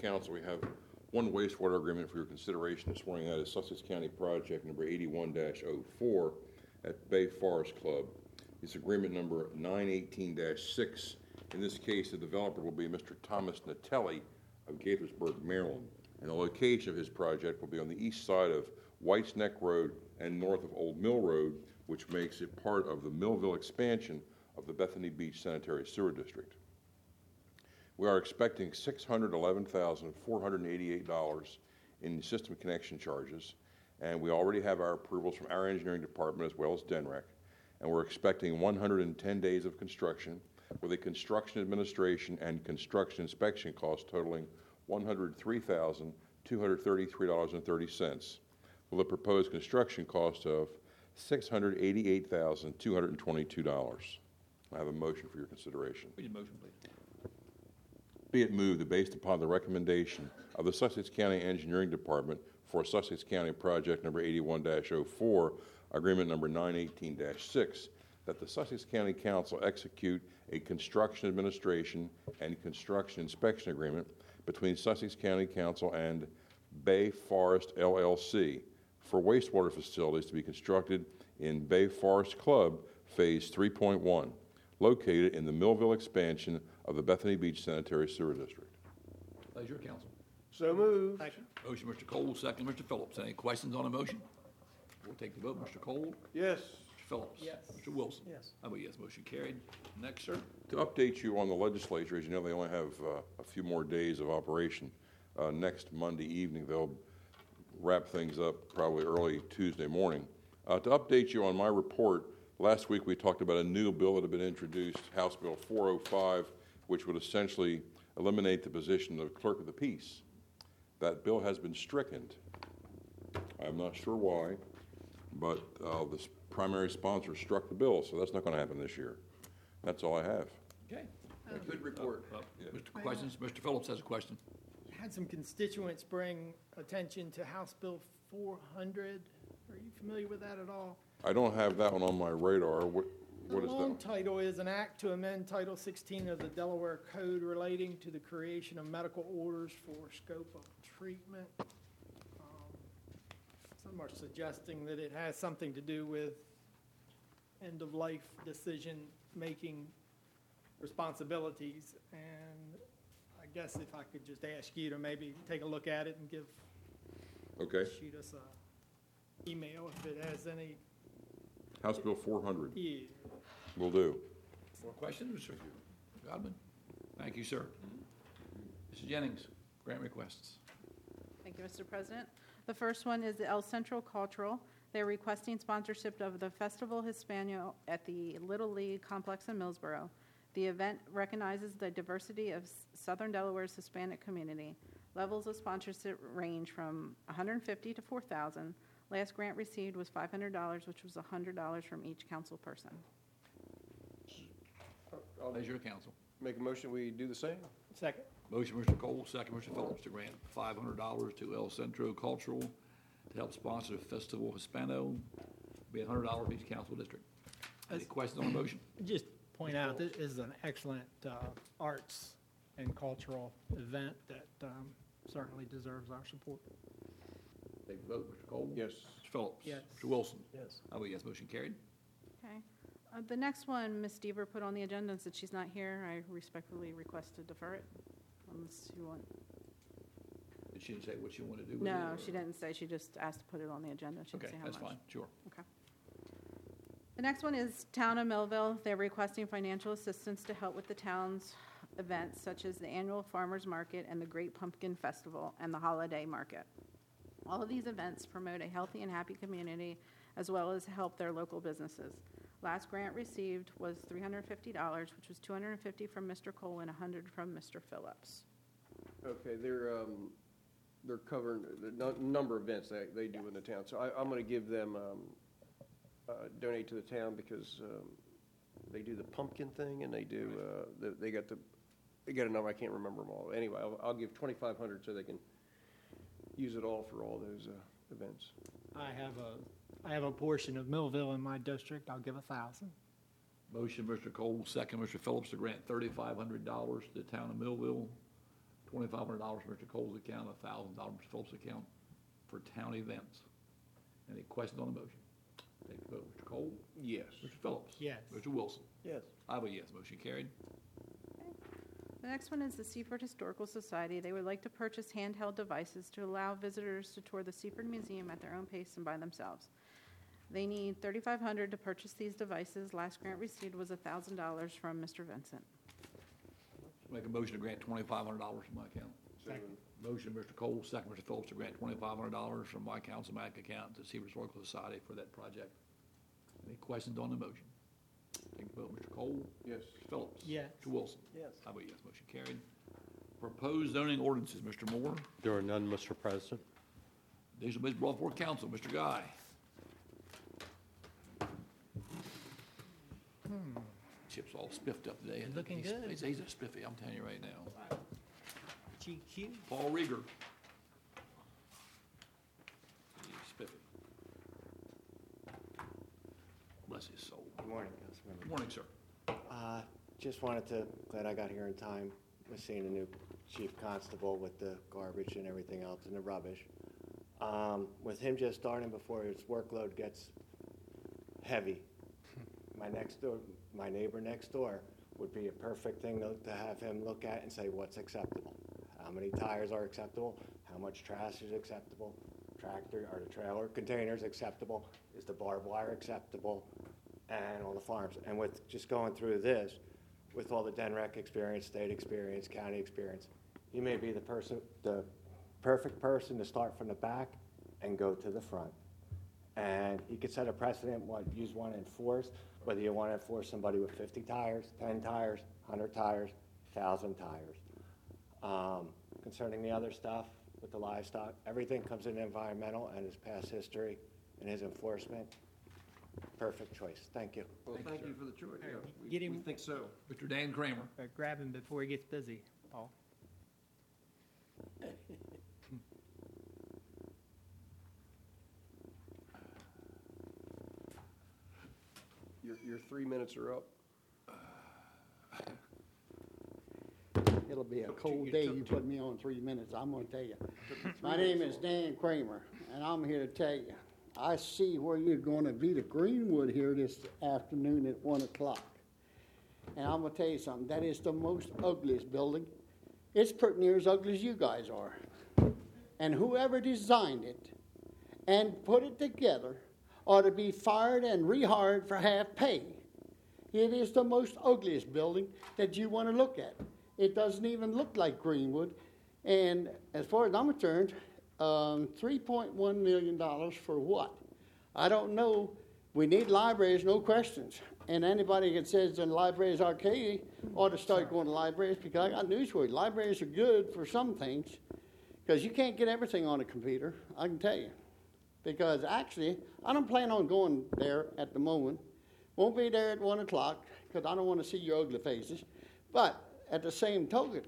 Council, we have one wastewater agreement for your consideration this morning. That is Sussex County Project number 81-04 at Bay Forest Club. It's agreement number 918-6. In this case, the developer will be Mr. Thomas Natelli of Gaithersburg, Maryland. And the location of his project will be on the east side of White's Neck Road and north of Old Mill Road, which makes it part of the Millville expansion of the Bethany Beach Sanitary Sewer District. We are expecting $611,488 in system connection charges, and we already have our approvals from our engineering department as well as DENREC, and we're expecting 110 days of construction with a construction administration and construction inspection cost totaling $103,233.30, with a proposed construction cost of $688,222. I have a motion for your consideration. Read the motion, please. Be it moved that based upon the recommendation of the Sussex County Engineering Department for Sussex County Project number 81-04, agreement number 918-6, that the Sussex County Council execute a construction administration and construction inspection agreement between Sussex County Council and Bay Forest LLC for wastewater facilities to be constructed in Bay Forest Club Phase 3.1, located in the Millville expansion of the Bethany Beach Sanitary Sewer District. Pleasure, council. So moved. Motion, Mr. Cole, second, Mr. Phillips. Any questions on the motion? We'll take the vote. Mr. Cole? Yes. Mr. Phillips? Yes. Mr. Wilson? Yes. I vote yes. Motion carried. Next, sir. To update you on the legislature, as you know, they only have a few more days of operation. Next Monday evening, they'll wrap things up probably early Tuesday morning. To update you on my report, last week we talked about a new bill that had been introduced, House Bill 405, which would essentially eliminate the position of clerk of the peace. That bill has been stricken. I'm not sure why, but the primary sponsor struck the bill, so that's not going to happen this year. That's all I have. Okay. Good report. Mr. Questions? Mr. Phillips has a question. Had some constituents bring attention to House Bill 400. Are you familiar with that at all? I don't have that one on my radar. What The is long that? title is an act to amend Title 16 of the Delaware Code relating to the creation of medical orders for scope of treatment. Some are suggesting that it has something to do with end-of-life decision-making responsibilities. And I guess if I could just ask you to maybe take a look at it and shoot us a email if it has any. House Bill 400. Yeah. Will do. More questions? Mr. Godwin? Thank you, sir. Mrs. Jennings, grant requests. Thank you, Mr. President. The first one is the El Centro Cultural. They're requesting sponsorship of the Festival Hispano at the Little League Complex in Millsboro. The event recognizes the diversity of Southern Delaware's Hispanic community. Levels of sponsorship range from $150 to $4,000. Last grant received was $500, which was $100 from each council person. Pleasure, council. Make a motion, we do the same? Second. Motion, Mr. Cole, second, Mr. Phillips, to grant $500 to El Centro Cultural to help sponsor the Festival Hispano. Be $100 for each council district. Any questions on the motion? Just point out, this is an excellent arts and cultural event that certainly deserves our support. Take the vote. Mr. Cole? Yes. Mr. Phillips? Yes. Mr. Wilson? Yes. I vote yes. Motion carried. Okay. The next one, Ms. Deaver put on the agenda, and since she's not here, I respectfully request to defer it, unless you want. Did she say what she wanted to do with it? No, or- she didn't say. She just asked to put it on the agenda. She didn't Okay, say how that's much. fine. Sure. Okay. The next one is Town of Millville. They're requesting financial assistance to help with the town's events, such as the annual Farmers Market and the Great Pumpkin Festival and the Holiday Market. All of these events promote a healthy and happy community, as well as help their local businesses. Last grant received was $350, which was $250 from Mr. Cole and $100 from Mr. Phillips. Okay, they're covering the number of events they do in the town. So I'm going to give them, donate to the town because they do the pumpkin thing and they do, they got a number, I can't remember them all. Anyway, I'll give $2,500 so they can use it all for all those events. I have a portion of Millville in my district. I'll give $1,000. Motion, Mr. Cole, second, Mr. Phillips, to grant $3,500 to the town of Millville $2,500 from Mr. Cole's account, $1,000 from Mr. Phillips' account for town events. Any questions on the motion? Take the vote. Mr. Cole? Yes. Mr. Phillips? Yes. Mr. Wilson? Yes. I vote yes, motion carried. The next one is the Seaford Historical Society. They would like to purchase handheld devices to allow visitors to tour the Seaford Museum at their own pace and by themselves. They need $3,500 to purchase these devices. Last grant received was $1,000 from Mr. Vincent. Make a motion to grant $2,500 from my account. Second. Motion, Mr. Cole, second, Mr. Phillips, to grant $2,500 from my council bank account to Seaver Historical Society for that project. Any questions on the motion? Take the vote. Mr. Cole? Yes. Mr. Phillips? Yes. Mr. Wilson? Yes. I vote yes, motion carried. Proposed zoning ordinances, Mr. Moore. There are none, Mr. President. These are brought before council. Mr. Guy. Chip's all spiffed up today. Looking good. He's a spiffy, I'm telling you right now. GQ. Paul Rieger. He's spiffy. Bless his soul. Good morning, Councilmember. Good morning, sir. Just wanted to, glad I got here in time, was seeing the new chief constable with the garbage and everything else and the rubbish. With him just starting before his workload gets heavy, my neighbor next door would be a perfect thing to have him look at and say what's acceptable. How many tires are acceptable? How much trash is acceptable? Tractor or the trailer containers acceptable? Is the barbed wire acceptable? And on the farms. And with just going through this, with all the DENREC experience, state experience, county experience, he may be the perfect person to start from the back and go to the front. And he could set a precedent what you want to enforce, whether you want to enforce somebody with 50 tires, 10 tires, 100 tires, 1,000 tires. Concerning the other stuff with the livestock, everything comes in environmental and his past history and his enforcement. Perfect choice. Thank you. Well, thank you for the choice. Yeah, Get we him- think so. Mr. Dan Kramer. Grab him before he gets busy, Paul. Your 3 minutes are up. It'll be a cold day. You put me on 3 minutes, I'm gonna tell you. My name is Dan Kramer, and I'm here to tell you, I see where you're gonna be to Greenwood here this afternoon at 1 o'clock. And I'm gonna tell you something, that is the most ugliest building. It's pretty near as ugly as you guys are. And whoever designed it and put it together ought to be fired and rehired for half pay. It is the most ugliest building that you want to look at. It doesn't even look like Greenwood. And as far as I'm concerned, $3.1 million for what? I don't know. We need libraries, no questions. And anybody that says the library is archaic ought to start going to libraries, because I got news for you. Libraries are good for some things, because you can't get everything on a computer, I can tell you. Because actually, I don't plan on going there at the moment. Won't be there at 1 o'clock, because I don't want to see your ugly faces. But at the same token,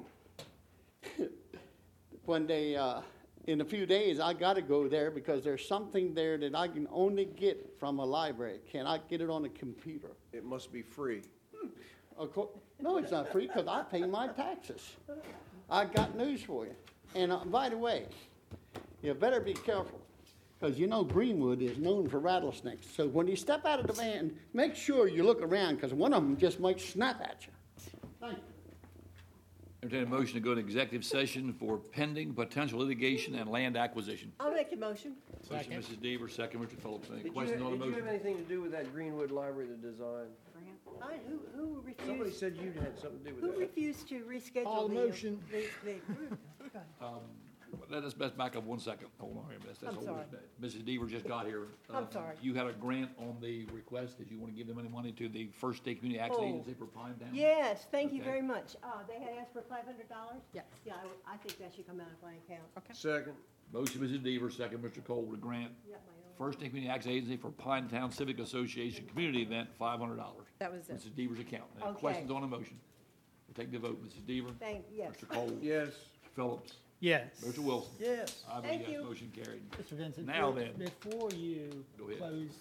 when they, in a few days, I got to go there, because there's something there that I can only get from a library. Cannot get it on a computer. It must be free. No, it's not free, because I pay my taxes. I got news for you. And by the way, you better be careful, because you know Greenwood is known for rattlesnakes. So when you step out of the van, make sure you look around, because one of them just might snap at you. Thank you. Entertain a motion to go into executive session for pending potential litigation and land acquisition. I'll make the motion. Motion, Mrs. Deaver, second, Mr. Phillips. Any Did questions on the you have motion? anything to do with that Greenwood Library, the design? Who Somebody refused, said you had something to do who with that. refused to reschedule All the motion. the group? Let's back up 1 second. Hold on here. That's I'm all sorry. Mrs. Deaver just got here. I'm sorry. You had a grant on the request. Did you want to give them any money to the First State Community Action Oh. Agency for Pine Town? Yes, thank you Okay. very much. They had asked for $500? Yes. Yeah, I think that should come out of my account. Okay. Second. Motion, Mrs. Deaver, second, Mr. Cole, to grant Got my own. First State Community Action Agency for Pine Town Civic Association Community Event, $500. That was it. Mrs. Deaver's account. Any Okay. questions on the motion? We'll take the vote. Mrs. Deaver? Yes. Mr. Cole? Yes. Mr. Phillips? Yes. Mr. Wilson? Yes. I vote Thank yes, you. motion carried. Mr. Vincent, Now then. before you Go ahead. close,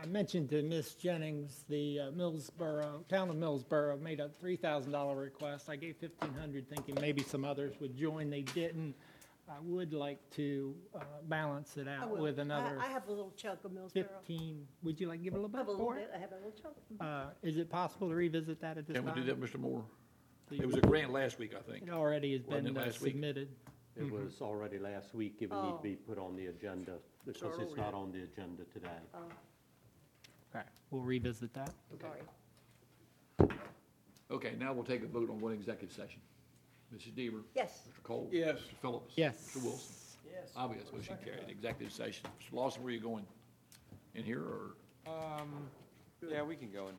I mentioned to Ms. Jennings, the town of Millsboro made a $3,000 request. I gave $1,500 thinking maybe some others would join. They didn't. I would like to balance it I out will. with another I have a little chunk of Millsboro. 15. Would you like to give it a little I have a bit little for bit, it? I have a little chunk. Is it possible to revisit that at this Can time? we do that, Mr. Moore? Do It you- was a grant last week, I think. It already has Wasn't been it last week? submitted. It was already last week. It would need to be put on the agenda because it's not on the agenda today. Okay, we'll revisit that. Sorry. Okay, now we'll take a vote on one executive session. Mrs. Deaver? Yes. Mr. Cole? Yes. Mr. Phillips? Yes. Mr. Wilson? Yes. Obvious, motion carried. Executive session. Mr. Lawson, where are you going? In here or? Yeah, we can go in